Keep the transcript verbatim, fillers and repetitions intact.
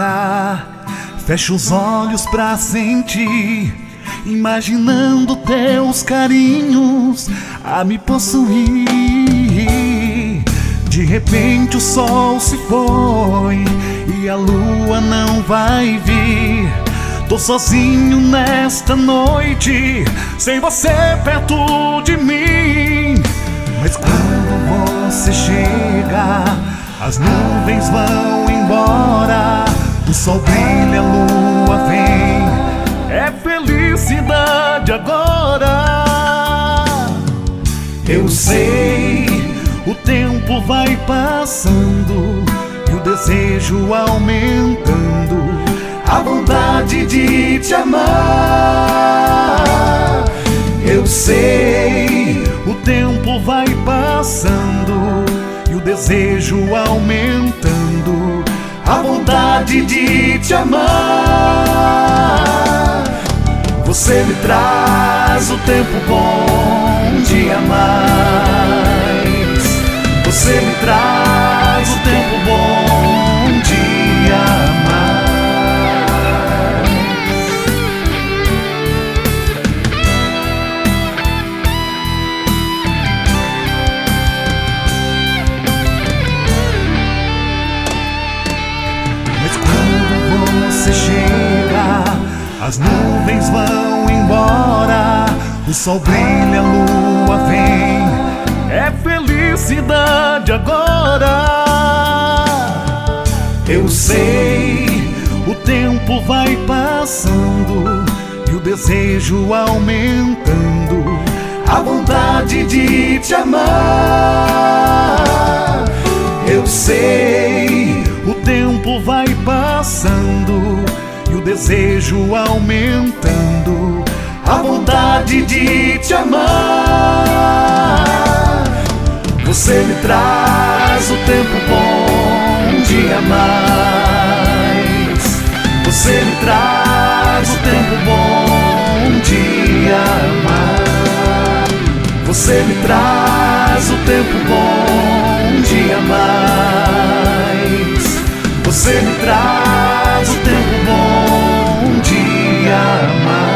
chega, fecho os olhos pra sentir, imaginando teus carinhos a me possuir. De repente o sol se foi e a lua não vai vir. Tô sozinho nesta noite, sem você perto de mim. Mas quando você chega, as nuvens vão embora, o sol brilha, a lua vem, é felicidade agora. Eu sei, o tempo vai passando e o desejo aumentando, a vontade de te amar. Eu sei, o tempo vai passando e o desejo aumentando, a vontade de te amar. Você me traz o tempo bom de amar. Você me traz o tempo bom de amar. Mas quando você chega, as nuvens vão embora, o sol brilha, a lua vem, é felicidade agora. Eu sei, o tempo vai passando e o desejo aumentando, a vontade de te amar. Eu sei, o tempo vai passando e o desejo aumentando, a vontade de te amar. Você me traz o tempo bom de amar. Você me traz o tempo bom de amar. Você me traz o tempo bom de amar. Você me traz o tempo bom de amar.